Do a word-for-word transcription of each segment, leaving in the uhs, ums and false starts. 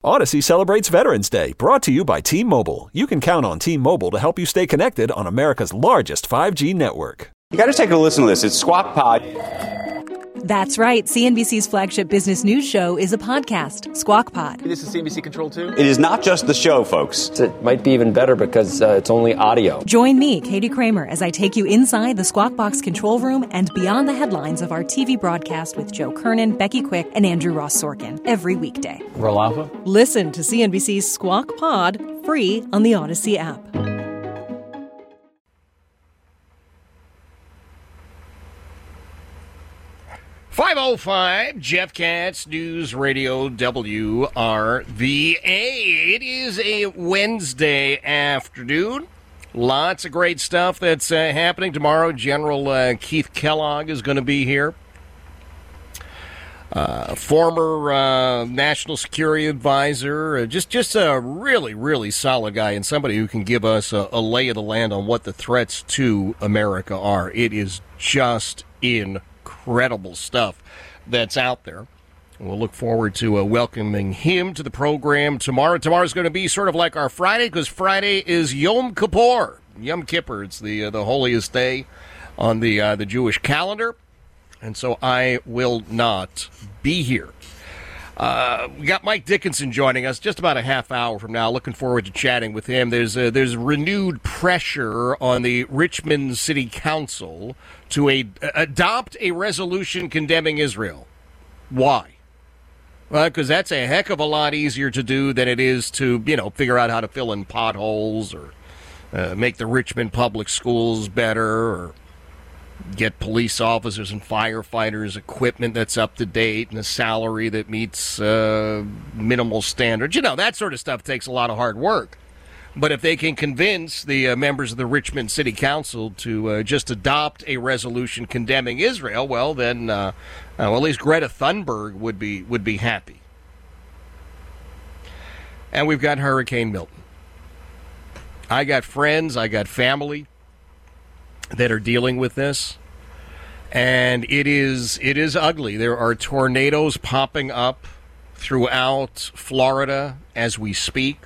Odyssey celebrates Veterans Day, brought to you by T-Mobile. You can count on T-Mobile to help you stay connected on America's largest five G network. You got to take a listen to this. It's Squawk Pod. That's right. C N B C's flagship business news show is a podcast, Squawk Pod. This is C N B C Control two? It is not just the show, folks. It might be even better because uh, it's only audio. Join me, Katie Kramer, as I take you inside the Squawk Box control room and beyond the headlines of our T V broadcast with Joe Kernan, Becky Quick, and Andrew Ross Sorkin every weekday. Roll Alpha? Listen to C N B C's Squawk Pod free on the Odyssey app. five oh five, Jeff Katz, News Radio W R V A. It is a Wednesday afternoon. Lots of great stuff that's uh, happening tomorrow. General uh, Keith Kellogg is going to be here. Uh, former uh, National Security Advisor, uh, just, just a really, really solid guy and somebody who can give us a, a lay of the land on what the threats to America are. It is just incredible. Incredible stuff that's out there. We'll look forward to uh, welcoming him to the program tomorrow. Tomorrow's going to be sort of like our Friday because Friday is Yom Kippur. Yom Kippur, it's the uh, the holiest day on the uh, the Jewish calendar, and so I will not be here. Uh, we got Mike Dickinson joining us just about a half hour from now. Looking forward to chatting with him. There's uh, there's renewed pressure on the Richmond City Council to a, adopt a resolution condemning Israel. Why? Well, because that's a heck of a lot easier to do than it is to, you know, figure out how to fill in potholes or uh, make the Richmond public schools better or get police officers and firefighters equipment that's up to date and a salary that meets uh, minimal standards. You know, that sort of stuff takes a lot of hard work. But if they can convince the uh, members of the Richmond City Council to uh, just adopt a resolution condemning Israel, well, then uh, uh, well, at least Greta Thunberg would be would be happy. And we've got Hurricane Milton. I got friends, I got family that are dealing with this, and it is it is ugly. There are tornadoes popping up throughout Florida as we speak.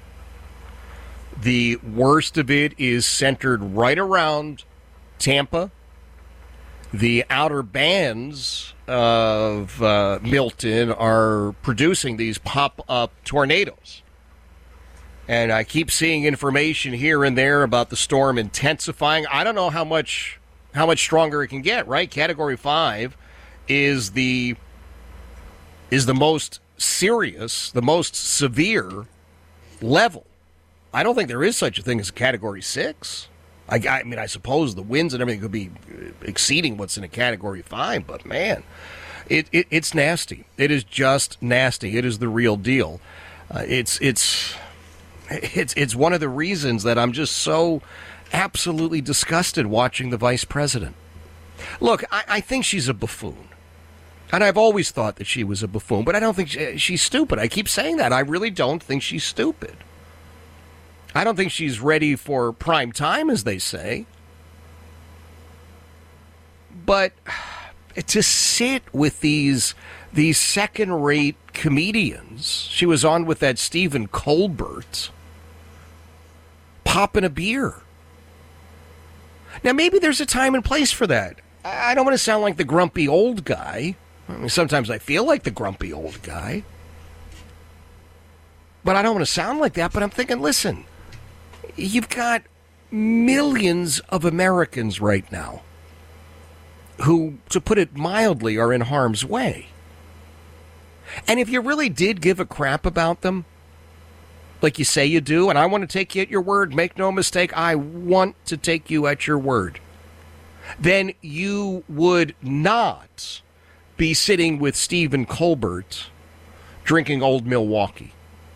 The worst of it is centered right around Tampa. The outer bands of uh, Milton are producing these pop-up tornadoes. And I keep seeing information here and there about the storm intensifying. I don't know how much how much stronger it can get, right? Category five is the is the most serious, the most severe level. I don't think there is such a thing as a Category six. I, I mean, I suppose the winds and everything could be exceeding what's in a Category five, but man, it, it it's nasty. It is just nasty. It is the real deal. Uh, it's it's it's it's one of the reasons that I'm just so absolutely disgusted watching the vice president. Look, I, I think she's a buffoon. And I've always thought that she was a buffoon, but I don't think she, she's stupid. I keep saying that. I really don't think she's stupid. I don't think she's ready for prime time, as they say. But to sit with these these second-rate comedians, she was on with that Stephen Colbert, popping a beer. Now, maybe there's a time and place for that. I don't want to sound like the grumpy old guy. I mean, sometimes I feel like the grumpy old guy. But I don't want to sound like that. But I'm thinking, listen, you've got millions of Americans right now who, to put it mildly, are in harm's way. And if you really did give a crap about them, like you say you do, and I want to take you at your word, make no mistake, I want to take you at your word, then you would not be sitting with Stephen Colbert drinking Old Milwaukee.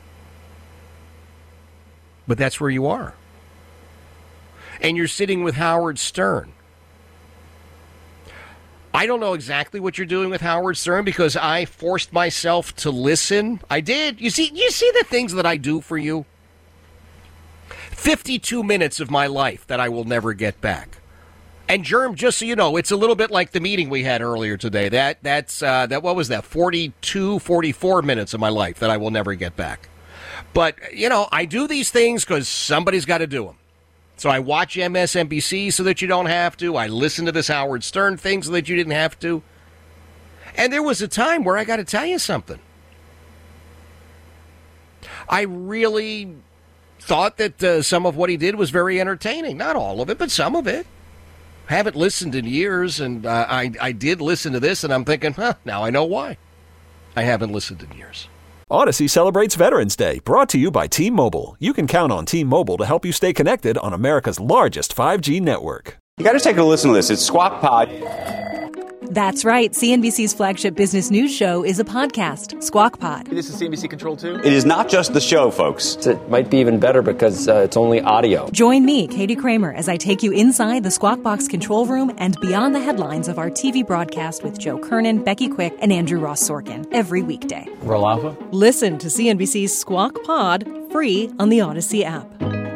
But that's where you are. And you're sitting with Howard Stern. I don't know exactly what you're doing with Howard Stern because I forced myself to listen. I did. You see, you see the things that I do for you? fifty-two minutes of my life that I will never get back. And Germ, just so you know, it's a little bit like the meeting we had earlier today. That that's uh, that what was that? forty-two, forty-four minutes of my life that I will never get back. But you know, I do these things because somebody's got to do them. So I watch M S N B C so that you don't have to. I listen to this Howard Stern thing so that you didn't have to. And there was a time where I got to tell you something. I really thought that uh, some of what he did was very entertaining. Not all of it, but some of it. Haven't listened in years, and uh, I, I did listen to this, and I'm thinking, huh, now I know why. I haven't listened in years. Odyssey celebrates Veterans Day, brought to you by T-Mobile. You can count on T-Mobile to help you stay connected on America's largest five G network. You got to take a listen to this. It's Squawk Pod. That's right. C N B C's flagship business news show is a podcast, Squawk Pod. This is C N B C Control two? It is not just the show, folks. It might be even better because uh, it's only audio. Join me, Katie Kramer, as I take you inside the Squawk Box control room and beyond the headlines of our T V broadcast with Joe Kernan, Becky Quick, and Andrew Ross Sorkin every weekday. Roll Alpha? Listen to C N B C's Squawk Pod free on the Odyssey app.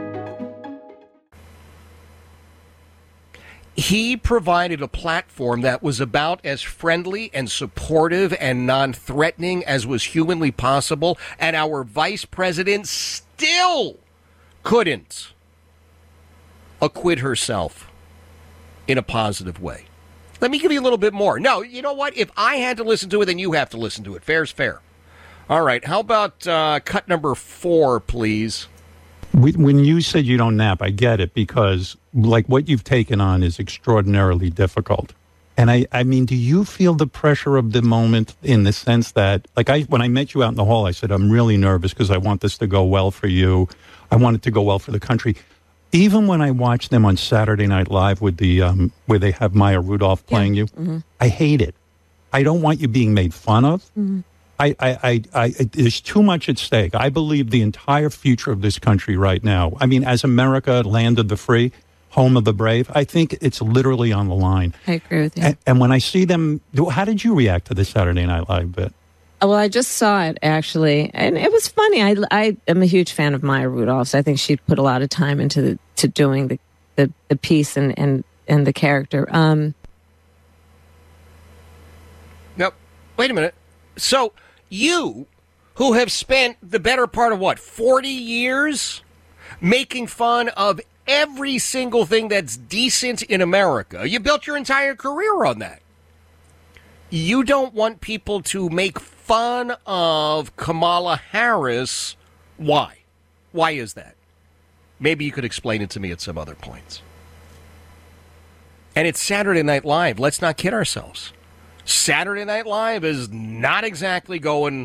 He provided a platform that was about as friendly and supportive and non-threatening as was humanly possible, and our vice president still couldn't acquit herself in a positive way. Let me give you a little bit more. No, you know what? If I had to listen to it, then you have to listen to it. Fair's fair. All right, how about uh, cut number four, please? When you said you don't nap, I get it, because like what you've taken on is extraordinarily difficult. And I, I mean, do you feel the pressure of the moment in the sense that, like I, when I met you out in the hall, I said, I'm really nervous because I want this to go well for you. I want it to go well for the country. Even when I watch them on Saturday Night Live with the, um, where they have Maya Rudolph playing yeah. you, mm-hmm. I hate it. I don't want you being made fun of. Mm-hmm. I, I, I, I, there's too much at stake. I believe the entire future of this country right now, I mean, as America, land of the free, home of the brave, I think it's literally on the line. I agree with you. And, and when I see them, how did you react to the Saturday Night Live bit? Well, I just saw it, actually, and it was funny. I, I am a huge fan of Maya Rudolph's. I think she put a lot of time into the, to doing the, the, the piece and, and, and the character. Um, Now, wait a minute. So you, who have spent the better part of, what, forty years making fun of every single thing that's decent in America, you built your entire career on that. You don't want people to make fun of Kamala Harris. Why? Why is that? Maybe you could explain it to me at some other points. And it's Saturday Night Live. Let's not kid ourselves. Saturday Night Live is not exactly going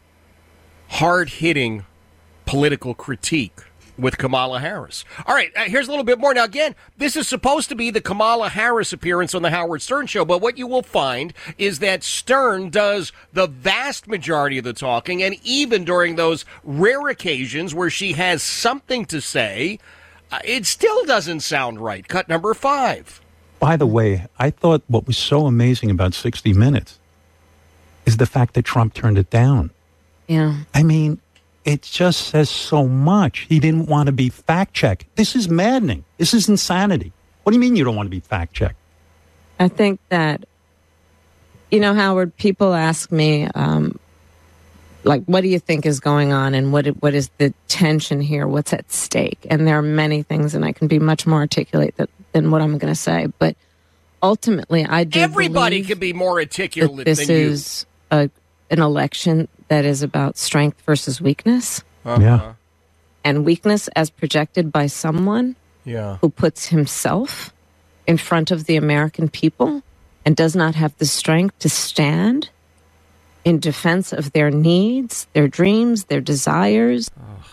hard-hitting political critique with Kamala Harris. All right, uh, here's a little bit more. Now, again, this is supposed to be the Kamala Harris appearance on the Howard Stern Show, but what you will find is that Stern does the vast majority of the talking, and even during those rare occasions where she has something to say, uh, it still doesn't sound right. Cut number five. By the way, I thought what was so amazing about sixty minutes is the fact that Trump turned it down. Yeah. I mean, it just says so much. He didn't want to be fact-checked. This is maddening. This is insanity. What do you mean you don't want to be fact-checked? I think that, you know, Howard, people ask me, um, like, what do you think is going on and what what is the tension here? What's at stake? And there are many things, and I can be much more articulate that, than what I'm going to say. But ultimately, I do Everybody can be more articulate that this than you. is a, an election that is about strength versus weakness. Uh-huh. Yeah. And weakness as projected by someone Yeah. who puts himself in front of the American people and does not have the strength to stand in defense of their needs, their dreams, their desires. Oh.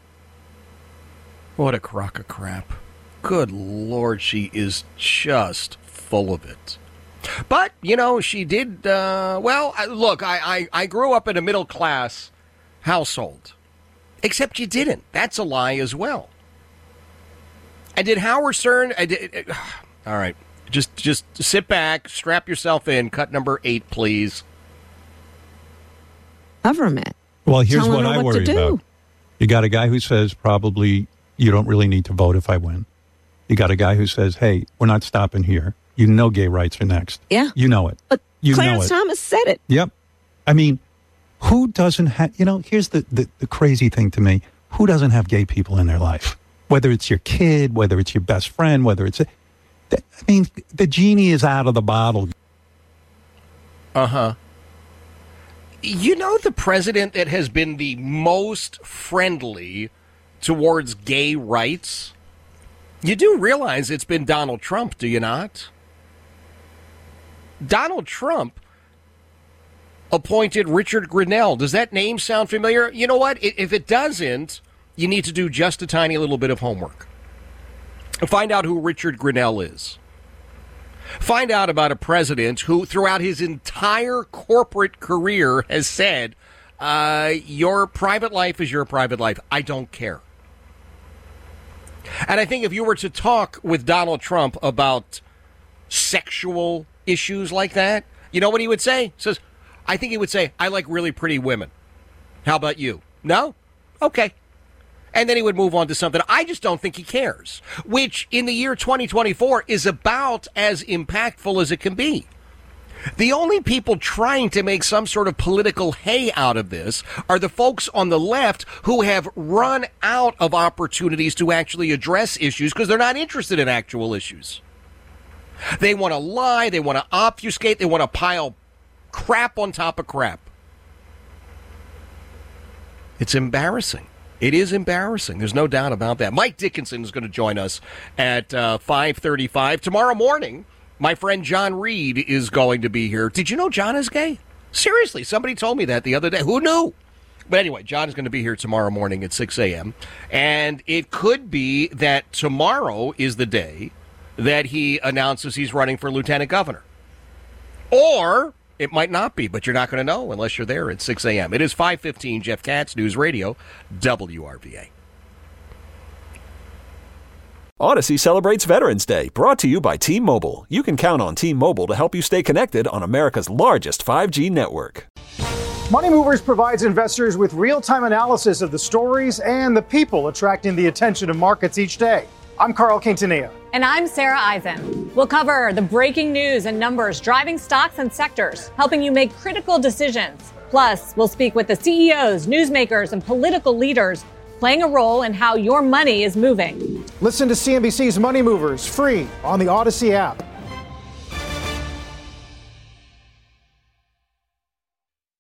What a crock of crap. Good Lord, she is just full of it. But, you know, she did, uh, well, I, look, I, I, I grew up in a middle-class household. Except you didn't. That's a lie as well. And did Howard Stern, I did, uh, all right, just, just sit back, strap yourself in, cut number eight, please. Government. Well, here's Telling what her I what worry to do. about. You got a guy who says probably you don't really need to vote if I win. You got a guy who says, hey, we're not stopping here. You know gay rights are next. Yeah. You know it. But you Clarence know it. Thomas said it. Yep. I mean, who doesn't have, you know, here's the, the, the crazy thing to me. Who doesn't have gay people in their life? Whether it's your kid, whether it's your best friend, whether it's, a, I mean, the genie is out of the bottle. Uh-huh. You know the president that has been the most friendly towards gay rights? You do realize it's been Donald Trump, do you not? Donald Trump appointed Richard Grenell. Does that name sound familiar? You know what? If it doesn't, you need to do just a tiny little bit of homework. Find out who Richard Grenell is. Find out about a president who, throughout his entire corporate career, has said, uh, your private life is your private life. I don't care. And I think if you were to talk with Donald Trump about sexual issues like that, you know what he would say? He says, I think he would say, I like really pretty women. How about you? No? Okay. And then he would move on to something. I just don't think he cares, which in the year twenty twenty-four is about as impactful as it can be. The only people trying to make some sort of political hay out of this are the folks on the left who have run out of opportunities to actually address issues because they're not interested in actual issues. They want to lie. They want to obfuscate. They want to pile crap on top of crap. It's embarrassing. It is embarrassing. There's no doubt about that. Mike Dickinson is going to join us at uh, five thirty-five. Tomorrow morning, my friend John Reed is going to be here. Did you know John is gay? Seriously, somebody told me that the other day. Who knew? But anyway, John is going to be here tomorrow morning at six a.m. And it could be that tomorrow is the day that he announces he's running for lieutenant governor. Or it might not be, but you're not going to know unless you're there at six a.m. It is five fifteen, Jeff Katz, News Radio, W R V A. Odyssey celebrates Veterans Day, brought to you by T-Mobile. You can count on T-Mobile to help you stay connected on America's largest five G network. Money Movers provides investors with real-time analysis of the stories and the people attracting the attention of markets each day. I'm Carl Quintanilla. And I'm Sarah Eisen. We'll cover the breaking news and numbers driving stocks and sectors, helping you make critical decisions. Plus, we'll speak with the C E Os, newsmakers, and political leaders playing a role in how your money is moving. Listen to C N B C's Money Movers free on the Odyssey app.